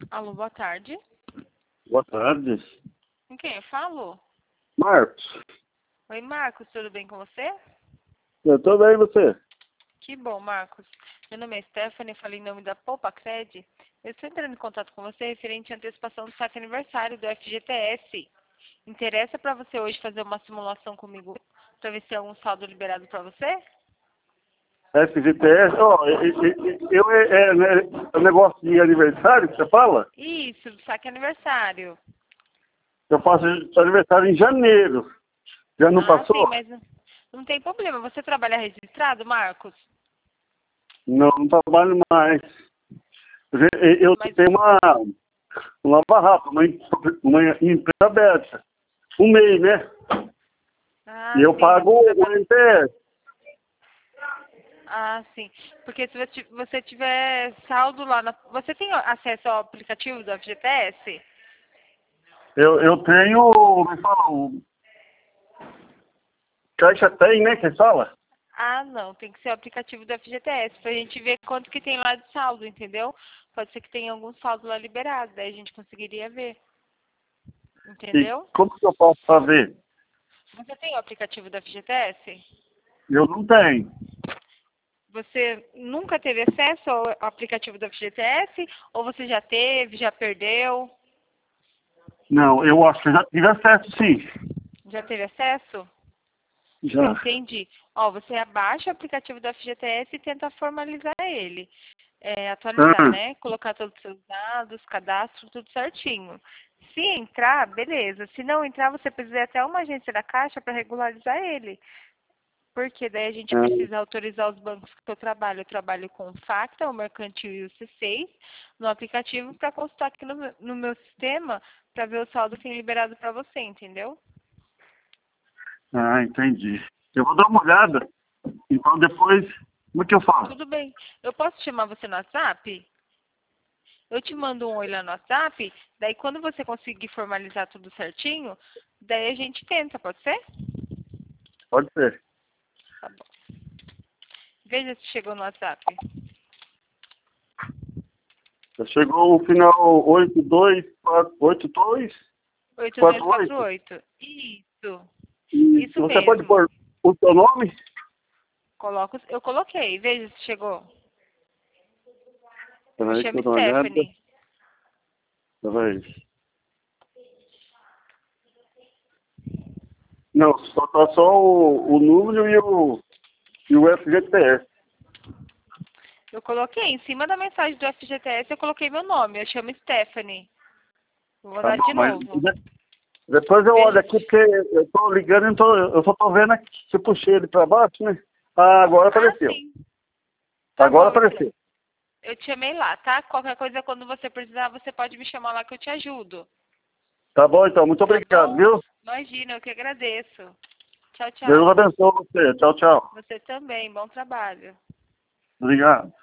Alô, boa tarde. Boa tarde. Com quem eu falo? Marcos, Oi, Marcos, tudo bem com você? eu tô bem, e você? Que bom, Marcos. Meu nome é Stephanie, falei em nome da Poupa Cred. Eu estou entrando em contato com você referente à antecipação do saque aniversário do FGTS. Interessa para você hoje fazer uma simulação comigo para ver se tem algum saldo liberado para você? FGTS, ó, é negócio de aniversário que você fala? Isso, do saque aniversário. Eu faço aniversário em janeiro. Já não Ah, sim, passou? mas não tem problema. Você trabalha registrado, Marcos? Não, não trabalho mais. Eu Mas, tenho uma barraca, uma empresa aberta. Um mês, né? E eu sim, pago você o trabalha... NPS. Ah, sim. Porque se você tiver saldo lá na... Você tem acesso ao aplicativo do FGTS? Eu tenho, como é que fala? O Caixa tem, né? Que fala? Ah, não. Tem que ser o aplicativo do FGTS pra gente ver quanto que tem lá de saldo, entendeu? Pode ser que tenha algum saldo lá liberado, daí a gente conseguiria ver. E Entendeu? como que eu posso fazer? Você tem o aplicativo do FGTS? Eu não tenho. Você nunca teve acesso ao aplicativo do FGTS? Ou você já teve, já perdeu? Não, eu acho que eu já tive acesso, sim. Já teve acesso? Já. Entendi. Ó, você abaixa o aplicativo do FGTS e tenta formalizar ele. Atualizar, Ah, né? Colocar todos os seus dados, cadastro, tudo certinho. Se entrar, beleza. Se não entrar, você precisa ir até uma agência da Caixa para regularizar ele. Porque daí a gente ah, precisa autorizar os bancos que eu trabalho. Eu trabalho com o Facta, o Mercantil e o C6 no aplicativo para consultar aqui no meu sistema para ver o saldo que tem liberado para você, entendeu? entendi. Eu vou dar uma olhada. Então depois, como é que eu faço? Tudo bem. Eu posso chamar você no WhatsApp? Eu te mando um oi lá no WhatsApp, daí quando você conseguir formalizar tudo certinho, daí a gente tenta, pode ser? Pode ser. Tá bom. Veja se chegou no WhatsApp. Já chegou o final 8248. 8248. Isso. E Isso você pode mesmo. pôr o seu nome? Eu coloquei. Veja se chegou. Me Peraí que chamo eu dou uma olhada. Stephanie. Peraí. Não, só tá só o número e o FGTS. Eu coloquei em cima da mensagem do FGTS, eu coloquei meu nome. Eu chamo Stephanie. Vou Tá mandar bom, de mas novo. depois eu olho Veja aqui, se... porque eu tô ligando, eu só tô vendo aqui. Se eu puxei ele pra baixo, né? Ah, agora Ah, apareceu. sim. Tá Agora bom, então. apareceu. Eu te chamei lá, tá? Qualquer coisa, quando você precisar, você pode me chamar lá que eu te ajudo. Tá bom, então. Muito Tá obrigado, bom? viu? Imagina, eu que agradeço. Tchau, Deus tchau. abençoe você. Tchau, tchau. Você também, bom trabalho. Obrigado.